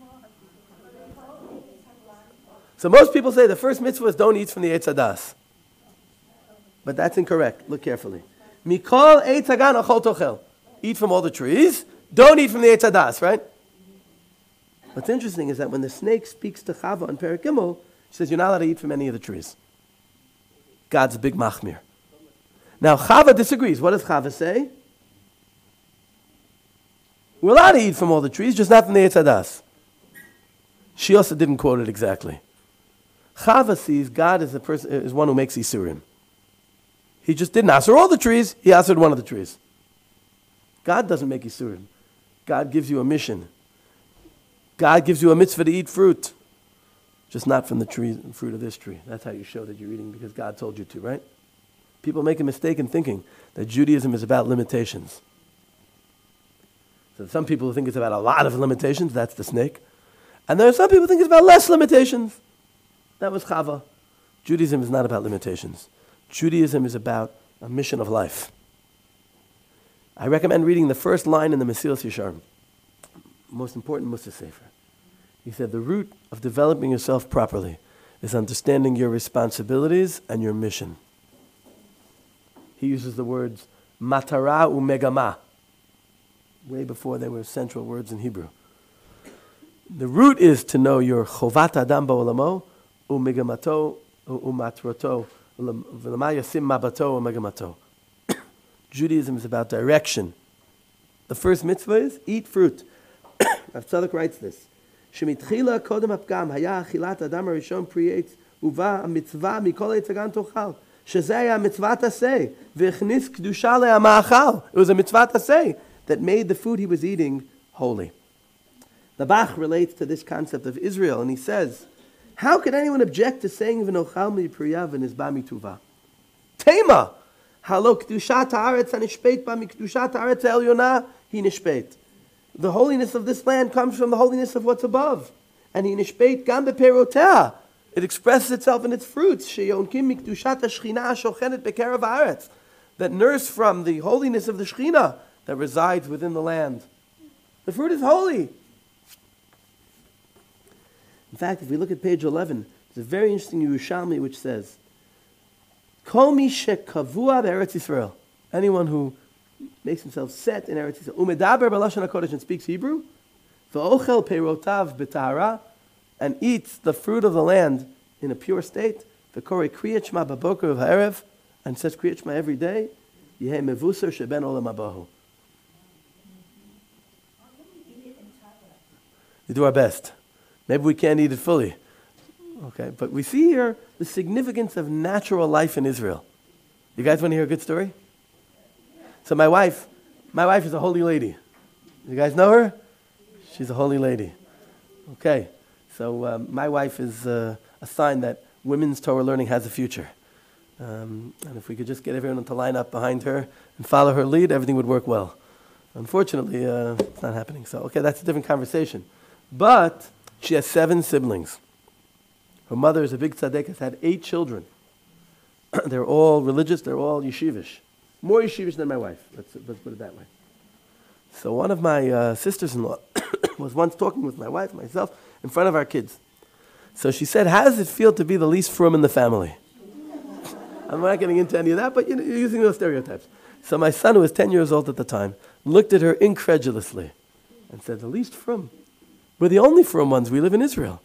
So most people say the first mitzvah is don't eat from the Eitz Hadas. But that's incorrect. Look carefully. Mikol Eitz Hagan Achol Tochel. Eat from all the trees. Don't eat from the Eitz Hadas, right? What's interesting is that when the snake speaks to Chava on Perek Gimel, she says, you're not allowed to eat from any of the trees. God's a big machmir. Now, Chava disagrees. What does Chava say? We're allowed to eat from all the trees, just not from the Eitz Hadas. She also didn't quote it exactly. Chava sees God as is one who makes Isurim. He just didn't answer all the trees, he answered one of the trees. God doesn't make Isurim. God gives you a mission. God gives you a mitzvah to eat fruit. Just not from the fruit of this tree. That's how you show that you're eating because God told you to, right? People make a mistake in thinking that Judaism is about limitations. So some people think it's about a lot of limitations. That's the snake. And there are some people who think it's about less limitations. That was Chava. Judaism is not about limitations. Judaism is about a mission of life. I recommend reading the first line in the Mesilas Yesharim. Most important Mussar Sefer. He said the root of developing yourself properly is understanding your responsibilities and your mission. He uses the words matara umegama, way before they were central words in Hebrew. The root is to know your chovat adam ba'olamo umegamato umatroto v'lama yasim mabato umegamato. Judaism is about direction. The first mitzvah is eat fruit. Rav Tzadok writes this. Shemitchila kodem hapgam haya achilat adam harishon pri eitz uva mitzvah mikol eitz hagan tochal. Shezeh mitzvah taseh v'echnis kedusha le'amachal. It was a mitzvah taseh that made the food he was eating holy. The Bach relates to this concept of Israel, and he says, how could anyone object to saying v'nochal mi'priya v'nizba mituva? Tema! Halo kedushat haaretz hanishpeit ba mikdushat haaretz ha'elyona hi nishpeit. The holiness of this land comes from the holiness of what's above. And he nishpeit gam beperotea. It expresses itself in its fruits. Sheyonkim mikdushat hashchina shochenet bekerev haaretz, that nurse from the holiness of the Shekhinah that resides within the land. The fruit is holy. In fact, if we look at page 11, there's a very interesting Yerushalmi which says, Kol mi shekavua be'eretz Yisrael. Anyone who makes himself set in Eretz Yisrael, umedaber b'lashon hakodesh, and speaks Hebrew, v'ochel peirotav b'tahara, and eats the fruit of the land in a pure state, v'korei kriyat shema b'boker v'ha'erev, and says kriyat shema every day, yehei mevusar sheben olam habahu. We do our best. Maybe we can't eat it fully. Okay, but we see here the significance of natural life in Israel. You guys want to hear a good story? So my wife is a holy lady. You guys know her? She's a holy lady. Okay, so my wife is a sign that women's Torah learning has a future. And if we could just get everyone to line up behind her and follow her lead, everything would work well. Unfortunately, it's not happening. So, okay, that's a different conversation. But she has 7 siblings. Her mother is a big tzaddik, has had 8 children. They're all religious, they're all yeshivish. More yeshivish than my wife, let's put it that way. So one of my sisters-in-law was once talking with my wife, myself, in front of our kids. So she said, how does it feel to be the least frum in the family? I'm not getting into any of that, but you're using those stereotypes. So my son, who was 10 years old at the time, looked at her incredulously and said, the least frum? We're the only frum ones, we live in Israel.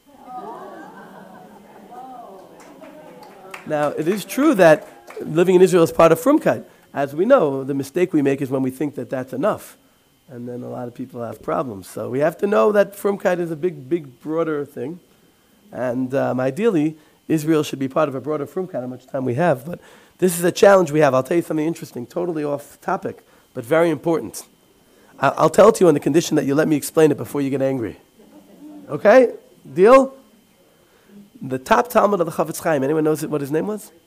Now, it is true that living in Israel is part of frumkeit. As we know, the mistake we make is when we think that that's enough. And then a lot of people have problems. So we have to know that frumkeit is a big, broader thing. And ideally, Israel should be part of a broader frumkeit, how much time we have. But this is a challenge we have. I'll tell you something interesting, totally off topic, but very important. I'll tell it to you on the condition that you let me explain it before you get angry. Okay? Deal? The top Talmud of the Chafetz Chaim, anyone knows what his name was?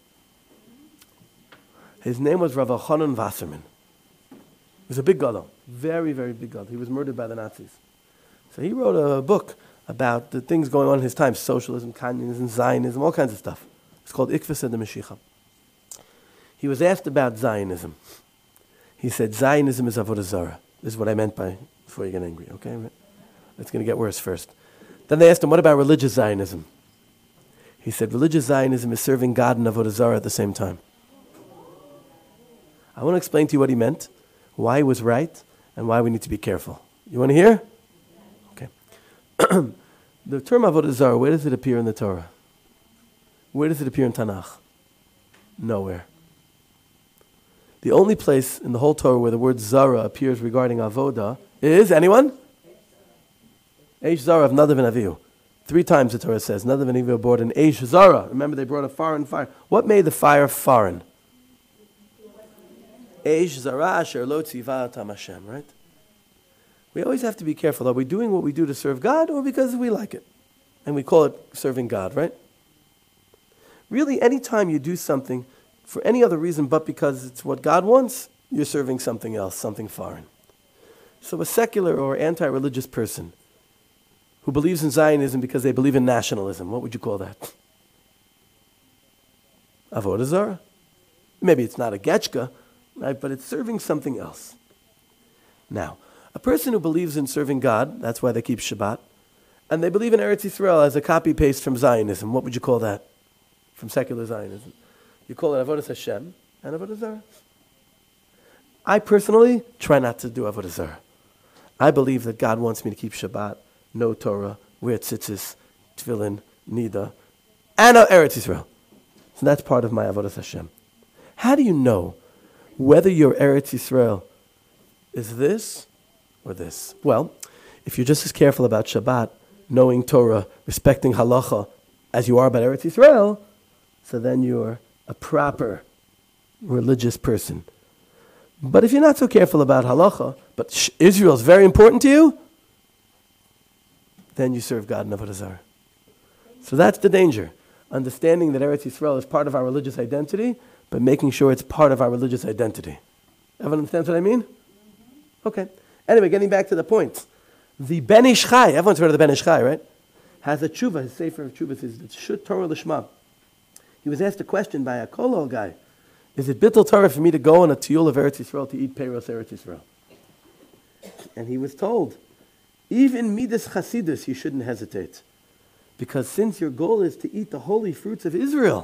His name was Rav Elchanan Wasserman. He was a big gadol, very, very big gadol. He was murdered by the Nazis. So he wrote a book about the things going on in his time, socialism, communism, Zionism, all kinds of stuff. It's called Ikvus de Mashiach. He was asked about Zionism. He said, Zionism is Avodah Zarah. This is what I meant by, before you get angry, okay? It's going to get worse first. Then they asked him, what about religious Zionism? He said, religious Zionism is serving God and Avodah Zarah at the same time. I want to explain to you what he meant, why he was right, and why we need to be careful. You want to hear? Okay. The term Avodah Zarah, where does it appear in the Torah? Where does it appear in Tanakh? Nowhere. The only place in the whole Torah where the word Zara appears regarding Avodah is, anyone? Eish Zara of Nadav and Avihu. 3 times the Torah says, Nadav and Avihu brought an Eish Zara. Remember, they brought a foreign fire. What made the fire foreign? Eish Zara asher lo tziva otam Hashem, right? We always have to be careful. Are we doing what we do to serve God or because we like it? And we call it serving God, right? Really, anytime you do something for any other reason but because it's what God wants, you're serving something else, something foreign. So a secular or anti-religious person who believes in Zionism because they believe in nationalism, what would you call that? Avodah Zarah. Maybe it's not a getchka, right, but it's serving something else. Now, a person who believes in serving God, that's why they keep Shabbat, and they believe in Eretz Yisrael as a copy-paste from Zionism, what would you call that? From secular Zionism. You call it Avodah Hashem and Avodah Zarah. I personally try not to do Avodah Zarah. I believe that God wants me to keep Shabbat, no Torah, wear tzitzis, tefillin, nida, and Eretz Yisrael. So that's part of my Avodah Hashem. How do you know whether your Eretz Yisrael is this or this? Well, if you're just as careful about Shabbat, knowing Torah, respecting halacha, as you are about Eretz Yisrael, so then you're a proper religious person. But if you're not so careful about halacha, but Israel is very important to you, then you serve God in Avodah Zarah. So that's the danger. Understanding that Eretz Yisrael is part of our religious identity, but making sure it's part of our religious identity. Everyone understands what I mean? Okay. Anyway, getting back to the point. The Ben Ish Chai, everyone's heard of the Ben Ish Chai, right? has a tshuva. His sefer of tshuva is the Shut Torah Lishma. He was asked a question by a kolol guy. Is it bittul Torah for me to go on a tiyul of Eretz Yisrael to eat peiros Eretz Yisrael? And he was told, even midas chasidus, you shouldn't hesitate. Because since your goal is to eat the holy fruits of Israel,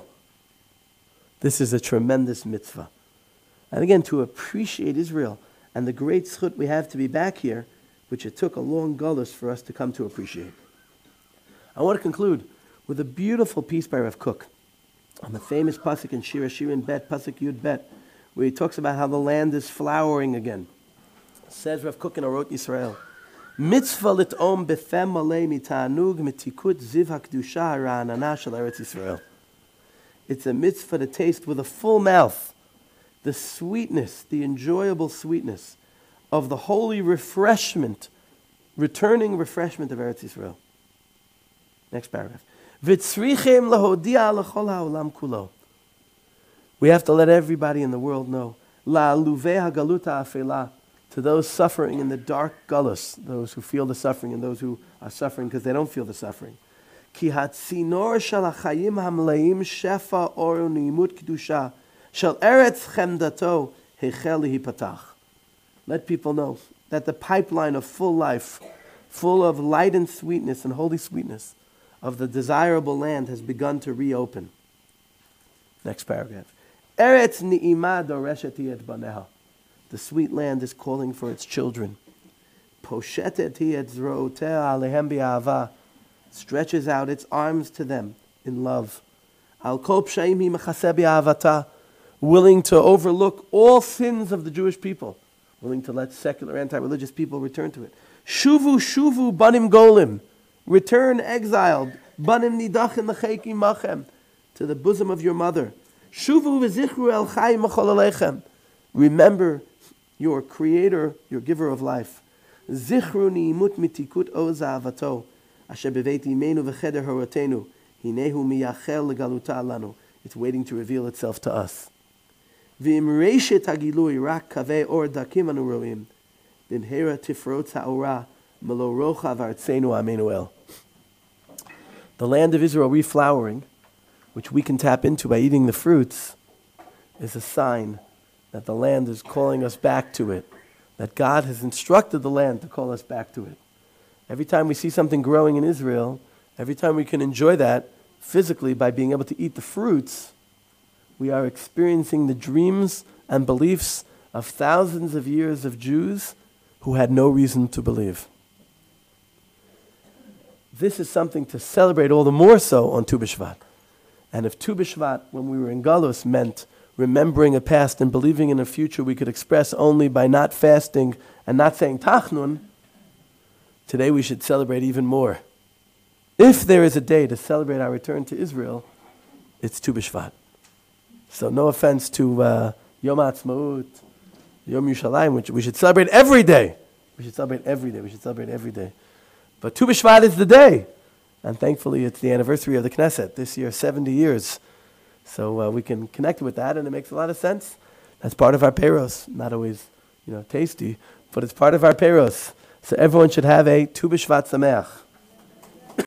this is a tremendous mitzvah. And again, to appreciate Israel and the great zchut we have to be back here, which it took a long gullus for us to come to appreciate. I want to conclude with a beautiful piece by Rav Kook on the famous pasuk in Shir Hashirim Bet, pasuk Yud Bet, where he talks about how the land is flowering again. Says Rav Kook in Orot Yisrael, Mitzvah lit'om befem malei mitanug mitikut ziv hakdusha ra'anana shel Eretz Yisrael. It's a mitzvah to taste with a full mouth the sweetness, the enjoyable sweetness of the holy refreshment, returning refreshment of Eretz Yisrael. Next paragraph. V'tzrichem lahodia l'chol ha'olam kulo. We have to let everybody in the world know. La'aluvei hagaluta afela. To those suffering in the dark gullus, those who feel the suffering and those who are suffering because they don't feel the suffering. Ki hatzinor shel hachayim hamleim shefa or niimut kedusha shel eretz chemdato heichel lihipatach. Let people know that the pipeline of full life, full of light and sweetness and holy sweetness of the desirable land has begun to reopen. Next paragraph. Eretz ni'ima doreshet et baneha. The sweet land is calling for its children. Poshetet hi et zrootea alehem bi'ahava. Stretches out its arms to them in love. Al kol pshaim hi mechaseh bi'ahavata. Willing to overlook all sins of the Jewish people. Willing to let secular, anti-religious people return to it. Shuvu, shuvu, banim golim. Return exiled. Banim nidachim l'cheiki machem. To the bosom of your mother. Shuvu v'zichru el chai machol alechem. Remember your creator, your giver of life. Zichru ni'imut mitikut oz ha'avato. Asher beveit imenu v'cheder horotenu. Hinehu miyachel legaluta lanu. It's waiting to reveal itself to us. V'im reishet hagilui rak kaveh or dakim anu roim. Bimhera tifrot ha'ora melo rocha v'artzenu amenuel. The land of Israel reflowering, which we can tap into by eating the fruits, is a sign that the land is calling us back to it, that God has instructed the land to call us back to it. Every time we see something growing in Israel, every time we can enjoy that physically by being able to eat the fruits, we are experiencing the dreams and beliefs of thousands of years of Jews who had no reason to believe. This is something to celebrate all the more so on Tu B'Shvat. And if Tu B'Shvat, when we were in Galus, meant remembering a past and believing in a future we could express only by not fasting and not saying Tachnun, today we should celebrate even more. If there is a day to celebrate our return to Israel, it's Tu B'Shvat. So no offense to Yom HaAtzmaut, Yom Yerushalayim, which we should celebrate every day. We should celebrate every day. We should celebrate every day. But Tu B'Shvat is the day. And thankfully it's the anniversary of the Knesset. This year, 70 years. So we can connect with that, and it makes a lot of sense. That's part of our peiros. Not always, tasty, but it's part of our peiros. So everyone should have a Tu B'Shvat Sameach.